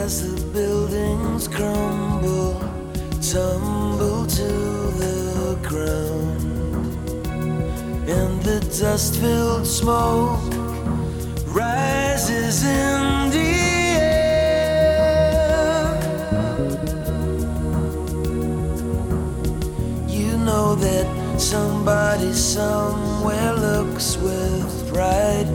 as the buildings crumble, tumble to the ground, and the dust-filled smoke rises in the air. You know that somebody somewhere looks with pride